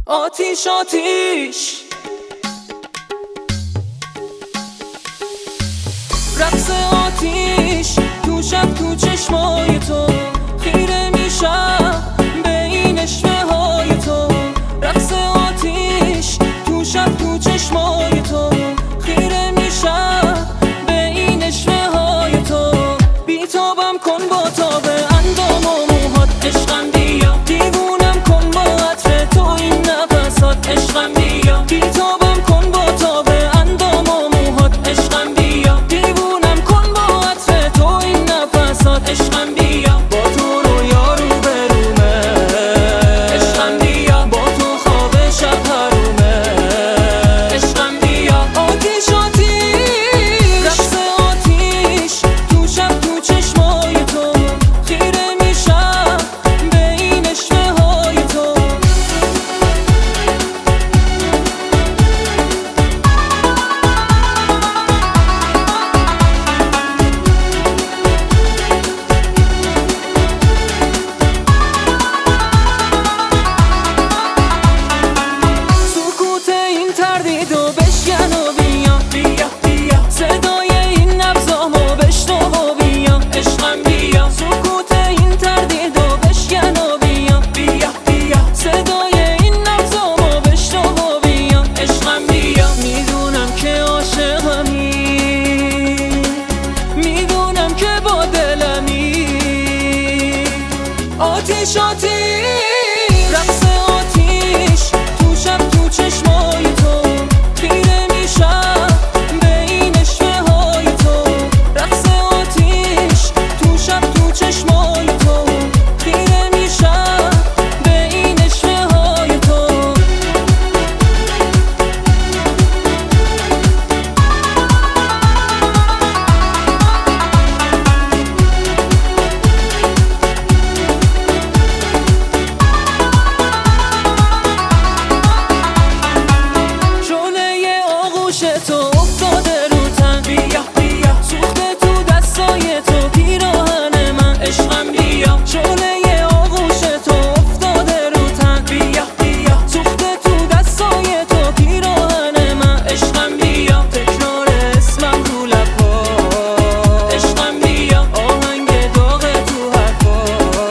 آتیش آتیش رقص آتیش تو شب تو چشمای تو خیره میشم به این اشوه های تو. رقص آتیش تو شب تو چشمای تو خیره میشم به این اشوه های تو. بیتابم کن با تاب اندام و موهات عشقم بیا، دیوونم کن با عطر تو این نفسات عشقم بیا. بیتابم کن با تاب اندام و موهات عشقم بیا، دیوونم کن با عطر تو این نفسات عشقم بیا. با تو رویا رو برومه عشقم بیا، با تو خواب شب حرومه عشقم بیا. آتیش آتیش رقص آتیش تو شب تو چشمای تو خیره میشم به این اشوه های تو. سکوت این تردیدو بشکن و بیا بیا بیا، صدای این نبضامو بشنو و بیا عشقم بیا. سکوت این تردیدو بشکن و بیا بیا بیا، صدای این نبضامو بشنو و بیا عشقم بیا. میدونم که عاشقمی، میدونم که با دلمی. آتیش آتیش رقص آتیش تو شب تو چشمای تو خیره میشم به این اشوه های تو. رقص آتیش تو شب تو چشمای تو خیره میشم به این اشوه های تو. شعله آغوش تو افتاده رو تن بیا بیا، سوخته تو دستای تو پیراهن من عشقم بیا. شعله آغوش تو افتاده رو تن بیا بیا، سوخته تو دستای تو پیراهن من عشقم بیا. تکرار اسمم رو لبا عشقم بیا، آهنگ داغ تو حرفا.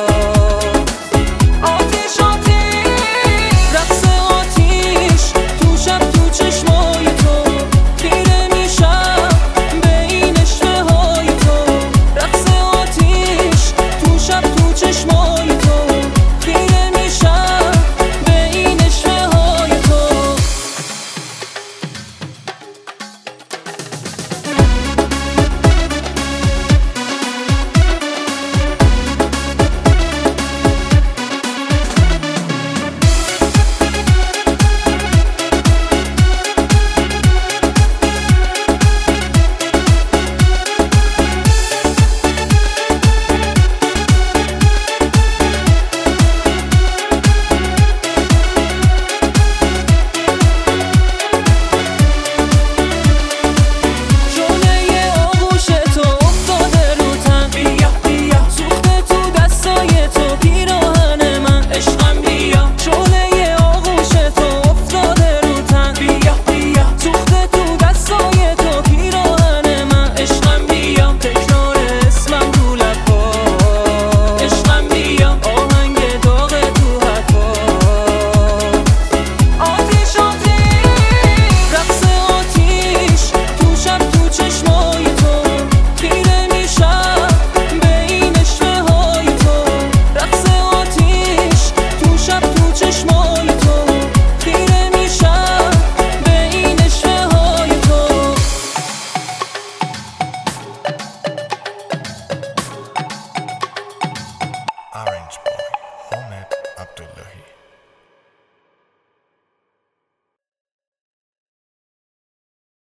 آتیش آتیش رقص آتیش تو شب تو چشمای تو خیره میشم به این اشوه های تو. رقص آتیش تو شب تو چشمای تو خیره میشم به این اشوه های تو. شعله آغوش تو افتاده رو تن بیا بیا، سوخته تو دستای تو پیراهن من عشقم بیا. شعله آغوش تو افتاده رو تن بیا بیا، سوخته تو دستای تو پیراهن من عشقم بیا. تکرار اسمم رو لبا عشقم بیا، آهنگ داغ تو حرفا. آتیش آتیش رقص آتیش تو شب تو چشمای تو خیره میشم به این اشوه های تو. رقص آتیش تو شب تو چشمای تو خیره میشم به این اشوه های تو. Orange Boy.